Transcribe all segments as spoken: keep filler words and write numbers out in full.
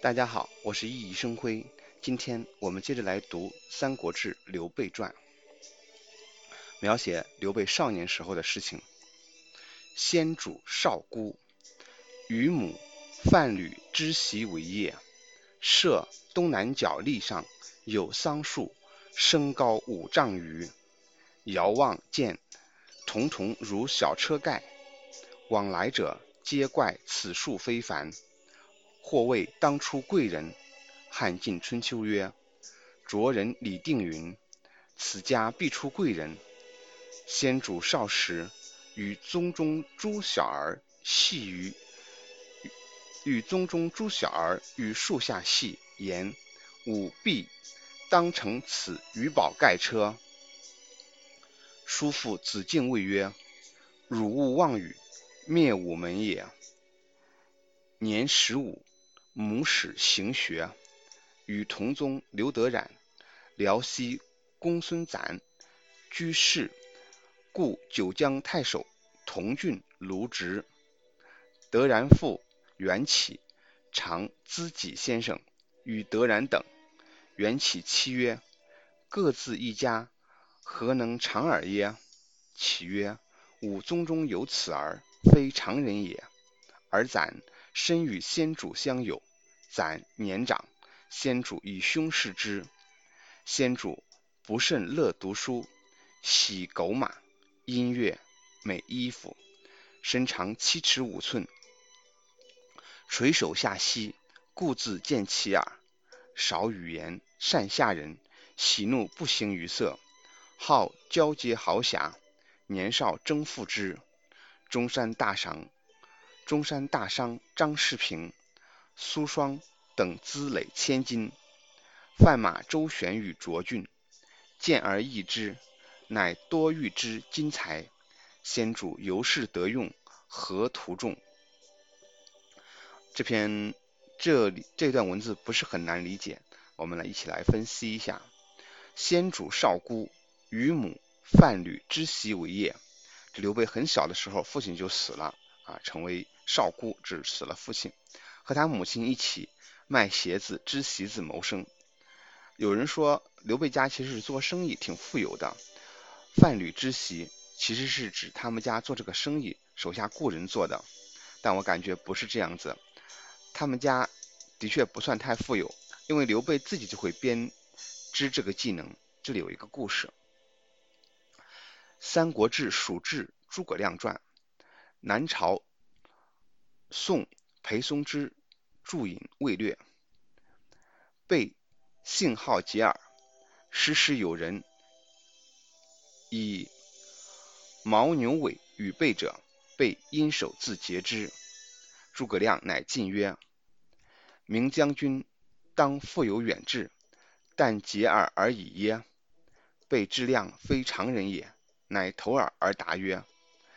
大家好，我是熠熠生辉。今天我们接着来读《三国志·刘备传》，描写刘备少年时候的事情。先主少孤，与母范吕织席为业，设东南角砾上有桑树，身高五丈余。遥望见重重如小车盖，往来者皆怪此树非凡。或谓当初贵人。汉晋春秋曰：卓人李定云，此家必出贵人。先主少时，与宗中诸小儿戏于与宗中诸小儿于树下戏，言：吾必当乘此鱼宝盖车。叔父子敬谓曰：汝勿妄语，灭吾门也。年十五，母使行学，与同宗刘德染、辽西公孙瓒居士，故九江太守同郡卢植。德然父袁启常咨己先生，与德然等。袁启妻曰：各自一家，何能长耳耶？启曰：吾宗中有此儿，非常人也。而瓒身与先主相友，瓒年长，先主以兄视之。先主不甚乐读书，喜狗马、音乐、美衣服，身长七尺五寸，垂手下膝，故自见其耳。少语言，善下人，喜怒不形于色，好交结豪侠，年少征附之。中山大商中山大商张世平、苏双等资累千金，贩马周旋于涿郡，见而异之，乃多遇之金财。先主由是得用，何图众。这篇这里这段文字不是很难理解，我们来一起来分析一下。先主少孤，与母范吕织席为业。这刘备很小的时候，父亲就死了啊，成为少孤，只死了父亲，和他母亲一起卖鞋子、织席子谋生。有人说刘备家其实是做生意，挺富有的。范吕织席其实是指他们家做这个生意，手下雇人做的，但我感觉不是这样子。他们家的确不算太富有，因为刘备自己就会编织这个技能。这里有一个故事，《三国志·蜀志·诸葛亮传》。南朝宋裴松之注引魏略。备性好结耳，时时有人以牦牛尾与备者，备因手自结之。诸葛亮乃进曰：明将军当复有远志，但结耳而已耶？备之量非常人也，乃投耳而答曰：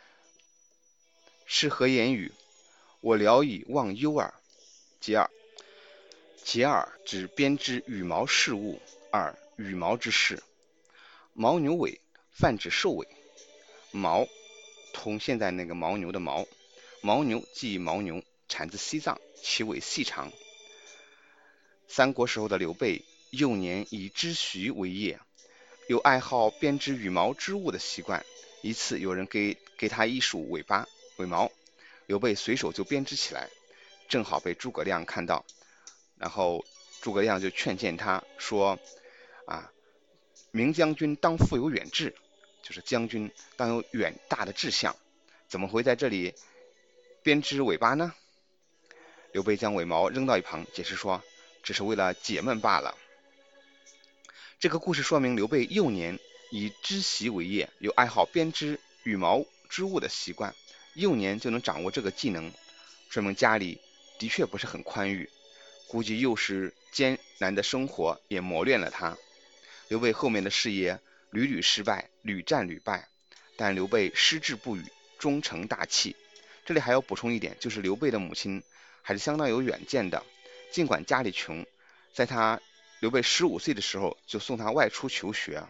是何言语？我聊以忘忧耳。结耳结耳指编织羽毛饰物，耳羽毛之事。牦牛尾泛指兽尾，牦同现在那个牦牛的牦，牦牛即牦牛，产自西藏，其尾细长。三国时候的刘备幼年以织席为业，有爱好编织羽毛织物的习惯。一次有人给给他一束尾巴尾毛，刘备随手就编织起来，正好被诸葛亮看到，然后诸葛亮就劝谏他说啊，明将军当复有远志，就是将军当有远大的志向，怎么会在这里编织尾巴呢？刘备将尾毛扔到一旁，解释说只是为了解闷罢了。这个故事说明刘备幼年以织席为业，有爱好编织羽毛织物的习惯，幼年就能掌握这个技能，说明家里的确不是很宽裕，估计幼时艰难的生活也磨练了他。刘备后面的事业屡屡失败，屡战屡败，但刘备矢志不渝，终成大器。这里还要补充一点，就是刘备的母亲还是相当有远见的，尽管家里穷，在他刘备十五岁的时候就送他外出求学。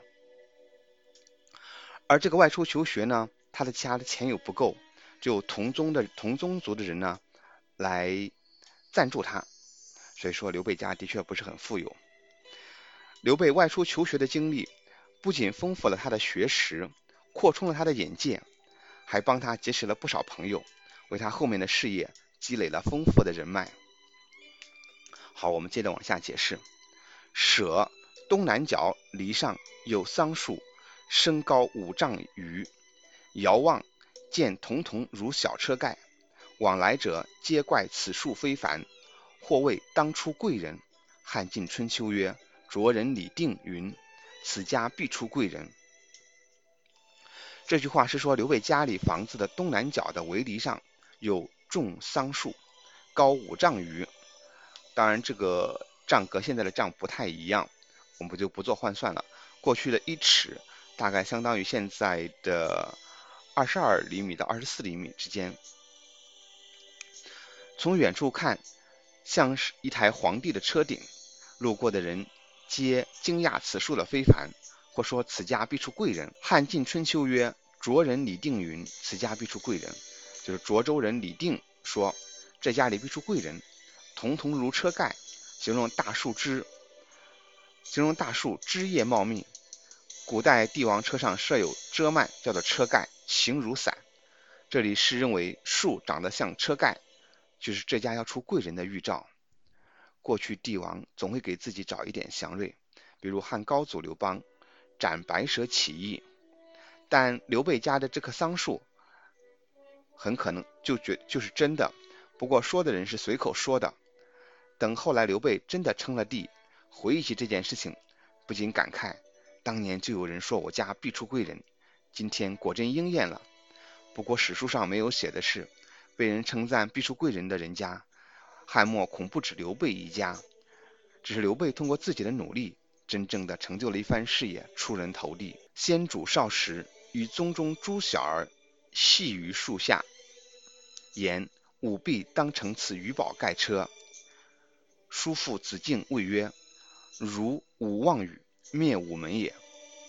而这个外出求学呢，他的家的钱又不够，就同宗的同宗族的人呢来赞助他， 所以说刘备家的确不是很富有。刘备外出求学的经历不仅丰富了他的学识，扩充了他的眼界，还帮他结识了不少朋友，为他后面的事业积累了丰富的人脉。好，我们接着往下解释。舍东南角篱上有桑树，身高五丈余，遥望见彤彤如小车盖，往来者皆怪此树非凡，或谓当出贵人。汉晋春秋曰：卓人李定云，此家必出贵人。这句话是说刘备家里房子的东南角的围篱上有种桑树，高五丈余。当然这个丈和现在的丈不太一样，我们就不做换算了。过去的一尺大概相当于现在的二十二厘米到二十四厘米之间。从远处看像是一台皇帝的车顶，路过的人皆惊讶此树的非凡，或说此家必出贵人。汉晋春秋曰：卓人李定云，此家必出贵人。就是涿州人李定说这家里必出贵人。彤彤如车盖，形容大树枝形容大树枝叶茂密。古代帝王车上设有遮幔，叫做车盖，形如伞。这里是认为树长得像车盖，就是这家要出贵人的预兆。过去帝王总会给自己找一点祥瑞，比如汉高祖刘邦斩白蛇起义，但刘备家的这棵桑树很可能就觉就是真的，不过说的人是随口说的。等后来刘备真的称了帝，回忆起这件事情，不禁感慨，当年就有人说我家必出贵人，今天果真应验了。不过史书上没有写的是，被人称赞必出贵人的人家，汉末恐不止刘备一家，只是刘备通过自己的努力，真正的成就了一番事业，出人头地。先主少时，与宗中诸小儿戏于树下，言吾必当乘此鱼宝盖车。叔父子敬谓曰：如吾望雨，灭吾门也。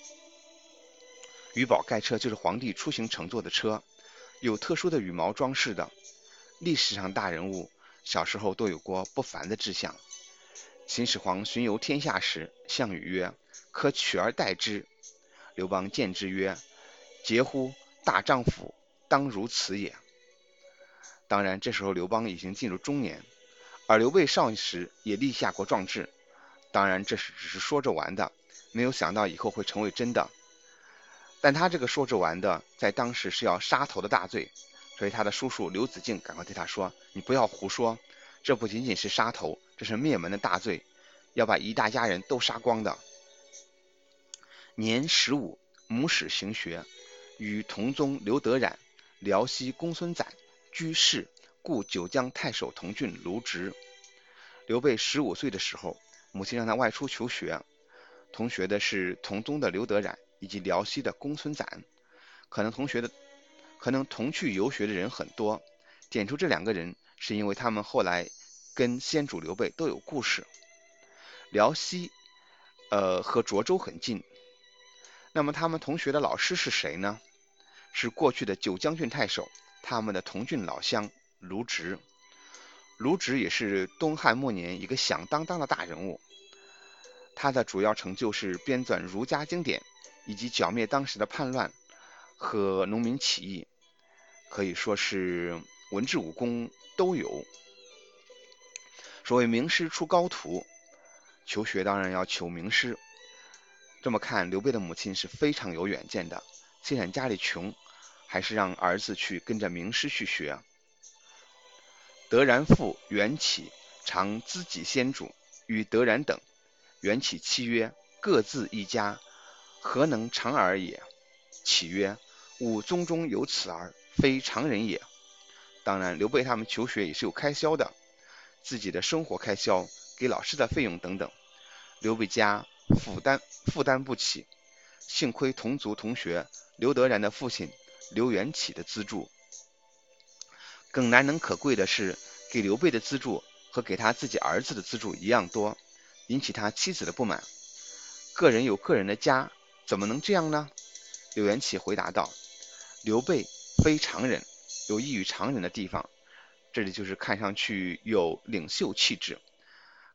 鱼宝盖车就是皇帝出行乘坐的车，有特殊的羽毛装饰的。历史上大人物小时候都有过不凡的志向。秦始皇巡游天下时，项羽曰：可取而代之。刘邦见之曰：嗟乎，大丈夫当如此也。当然这时候刘邦已经进入中年，而刘备少时也立下过壮志，当然这是只是说着玩的，没有想到以后会成为真的。但他这个说着玩的在当时是要杀头的大罪，所以他的叔叔刘子敬赶快对他说，你不要胡说，这不仅仅是杀头，这是灭门的大罪，要把一大家人都杀光的。年十五，母使行学，与同宗刘德冉、辽西公孙瓒居士，故九江太守同郡卢植。刘备十五岁的时候，母亲让他外出求学，同学的是同宗的刘德冉以及辽西的公孙瓒。可能同学的可能同去游学的人很多，点出这两个人是因为他们后来跟先主刘备都有故事。辽西呃和涿州很近，那么他们同学的老师是谁呢？是过去的九江郡太守，他们的同郡老乡卢植。卢植也是东汉末年一个响当当的大人物，他的主要成就是编纂儒家经典，以及剿灭当时的叛乱和农民起义，可以说是文治武功都有。所谓名师出高徒，求学当然要求名师。这么看，刘备的母亲是非常有远见的，虽然家里穷，还是让儿子去跟着名师去学。德然父袁启常咨己先主，与德然等，袁启妻曰：各自一家，何能长儿也？启曰：吾宗中有此儿，非常人也。当然刘备他们求学也是有开销的，自己的生活开销，给老师的费用等等，刘备家负担负担不起，幸亏同族同学刘德然的父亲刘元起的资助。更难能可贵的是，给刘备的资助和给他自己儿子的资助一样多，引起他妻子的不满。个人有个人的家，怎么能这样呢？刘元起回答道：刘备非常人，有异于常人的地方，这里就是看上去有领袖气质，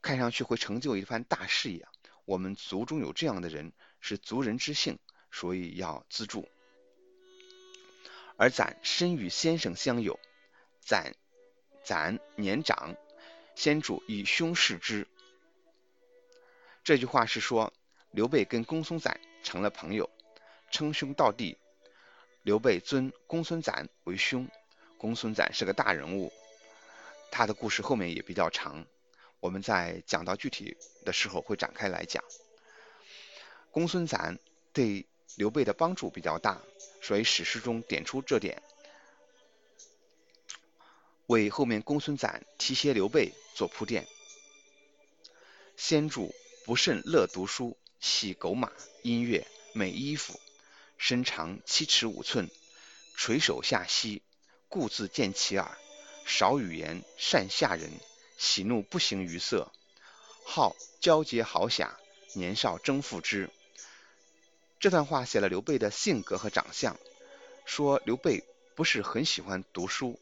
看上去会成就一番大事业。我们族中有这样的人，是族人之幸，所以要资助。而咱身与先生相友，咱咱年长，先主以兄视之。这句话是说，刘备跟公孙瓒成了朋友，称兄道弟。刘备尊公孙瓒为兄，公孙瓒是个大人物，他的故事后面也比较长，我们在讲到具体的时候会展开来讲。公孙瓒对刘备的帮助比较大，所以史诗中点出这点，为后面公孙瓒提携刘备做铺垫。先主不甚乐读书，喜狗马、音乐、美衣服，身长七尺五寸，垂手下膝，故自见其耳，少语言，善下人，喜怒不形于色，好交结豪侠，年少征服之。这段话写了刘备的性格和长相，说刘备不是很喜欢读书，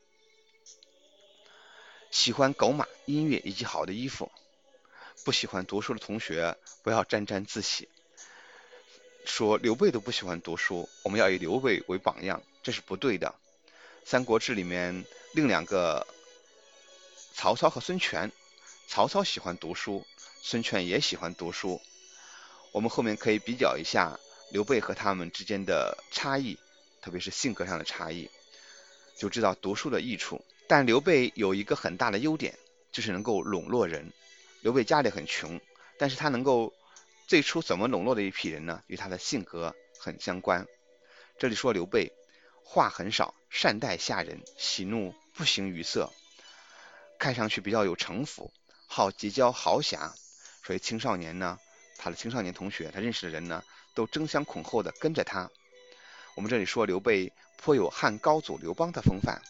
喜欢狗马、音乐以及好的衣服。不喜欢读书的同学不要沾沾自喜，说刘备都不喜欢读书，我们要以刘备为榜样，这是不对的。三国志里面另两个曹操和孙权，曹操喜欢读书，孙权也喜欢读书。我们后面可以比较一下刘备和他们之间的差异，特别是性格上的差异，就知道读书的益处。但刘备有一个很大的优点，就是能够笼络人。刘备家里很穷，但是他能够最初怎么笼络的一批人呢？与他的性格很相关。这里说刘备话很少，善待下人，喜怒不形于色，看上去比较有城府，好结交豪侠，所以青少年呢，他的青少年同学，他认识的人呢，都争相恐后的跟着他。我们这里说刘备颇有汉高祖刘邦的风范。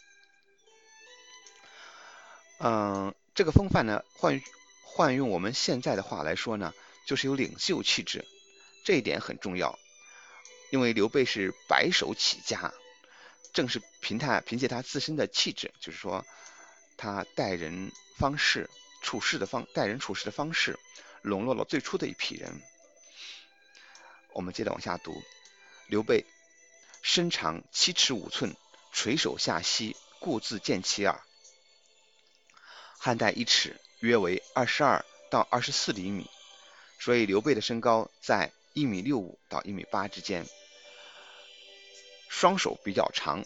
嗯，这个风范呢，换换用我们现在的话来说呢，就是有领袖气质，这一点很重要。因为刘备是白手起家，正是凭他凭借他自身的气质，就是说他待人方式、处事的方待人处事的方式，笼络了最初的一批人。我们接着往下读，刘备身长七尺五寸，垂手下膝，故自见其耳。汉代一尺约为二十二到二十四厘米，所以刘备的身高在一米六五到一米八之间，双手比较长，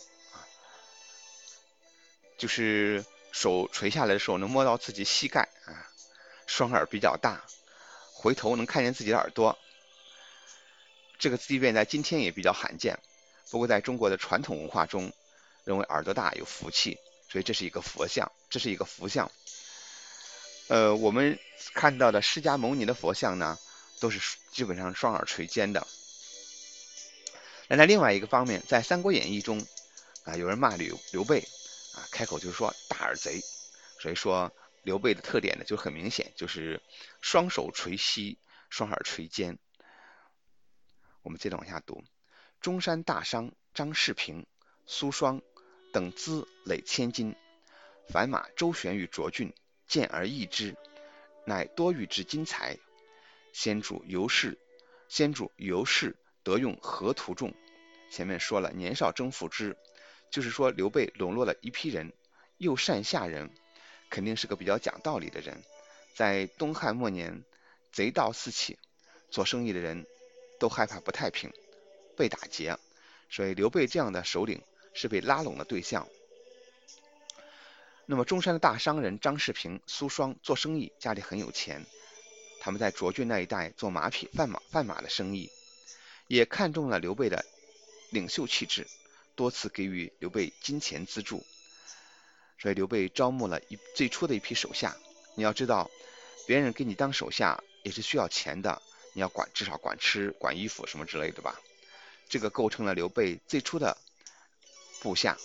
就是手垂下来的时候能摸到自己膝盖啊，双耳比较大，回头能看见自己的耳朵。这个即便在今天也比较罕见，不过在中国的传统文化中，认为耳朵大有福气，所以这是一个佛像，这是一个福像。呃，我们看到的释迦牟尼的佛像呢，都是基本上双耳垂肩的。那在另外一个方面，在《三国演义》中啊，有人骂刘刘备啊，开口就是说大耳贼，所以说刘备的特点呢就很明显，就是双手垂膝，双耳垂肩。我们接着往下读，中山大商张世平、苏双等资累千金，凡马周旋于涿郡，见而异之，乃多遇之金财。先主由是，先主由是得用河图众。前面说了年少征服之，就是说刘备笼络了一批人，又善下人，肯定是个比较讲道理的人。在东汉末年，贼盗四起，做生意的人都害怕不太平，被打劫，所以刘备这样的首领是被拉拢的对象。那么中山的大商人张世平、苏双做生意，家里很有钱，他们在涿郡那一带做马匹贩马贩马的生意，也看中了刘备的领袖气质，多次给予刘备金钱资助，所以刘备招募了一最初的一批手下。你要知道，别人给你当手下也是需要钱的，你要管至少管吃、管衣服什么之类的吧，这个构成了刘备最初的部下。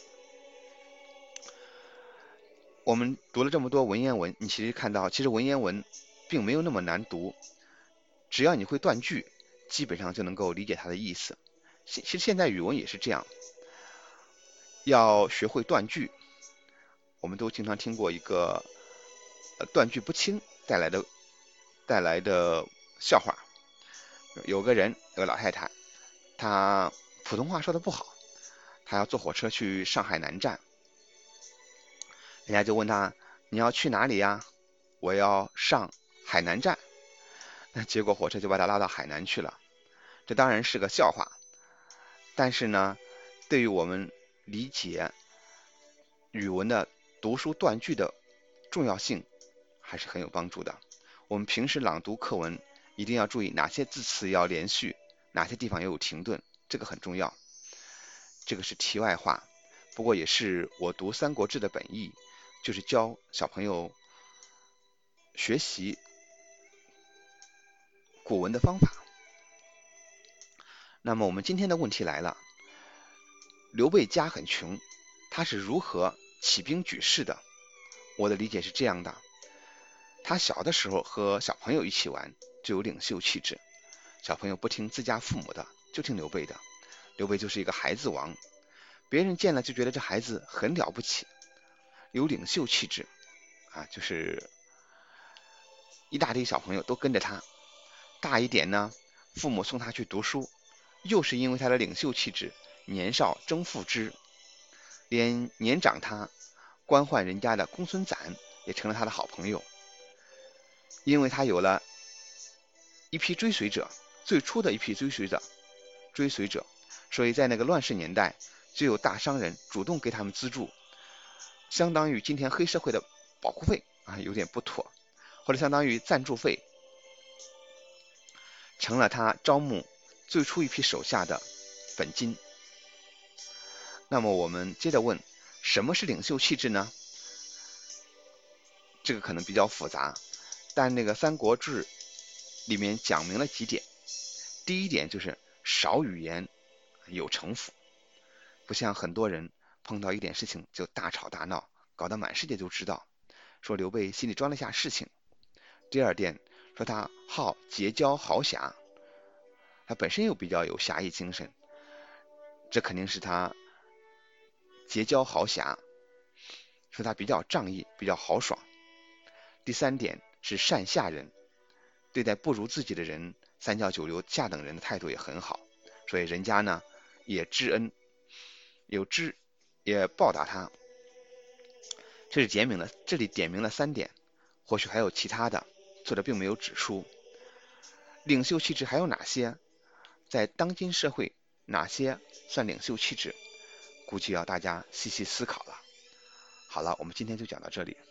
我们读了这么多文言文，你其实看到，其实文言文并没有那么难读，只要你会断句，基本上就能够理解它的意思。其实现在语文也是这样，要学会断句。我们都经常听过一个呃断句不清， 带来的带来的笑话。有个人，有个老太太，她普通话说的不好，她要坐火车去上海南站，人家就问她，你要去哪里呀？我要上海南站。那结果火车就把她拉到海南去了。这当然是个笑话，但是呢，对于我们理解语文的读书断句的重要性还是很有帮助的。我们平时朗读课文一定要注意哪些字词要连续，哪些地方也有停顿，这个很重要。这个是题外话，不过也是我读《三国志》的本意，就是教小朋友学习古文的方法。那么我们今天的问题来了，刘备家很穷，他是如何起兵举事的？我的理解是这样的，他小的时候和小朋友一起玩，就有领袖气质。小朋友不听自家父母的，就听刘备的。刘备就是一个孩子王，别人见了就觉得这孩子很了不起，有领袖气质啊，就是一大堆小朋友都跟着他。大一点呢，父母送他去读书，又是因为他的领袖气质，年少征父之，连年长他官宦人家的公孙瓒也成了他的好朋友。因为他有了一批追随者，最初的一批追随者追随者所以在那个乱世年代，就有大商人主动给他们资助，相当于今天黑社会的保护费啊，有点不妥，或者相当于赞助费，成了他招募最初一批手下的本金。那么我们接着问，什么是领袖气质呢？这个可能比较复杂，但那个《三国志》里面讲明了几点。第一点就是少语言，有城府，不像很多人碰到一点事情就大吵大闹，搞得满世界都知道，说刘备心里装了下事情。第二点说他好结交豪侠，他本身又比较有侠义精神，这肯定是他结交豪侠，说他比较仗义，比较豪爽。第三点是善下人，对待不如自己的人，三教九流下等人的态度也很好，所以人家呢也知恩，有知也报答他。这是点明了，这里点明了三点，或许还有其他的，作者并没有指出。领袖气质还有哪些？在当今社会，哪些算领袖气质？估计要大家细细思考了。好了，我们今天就讲到这里。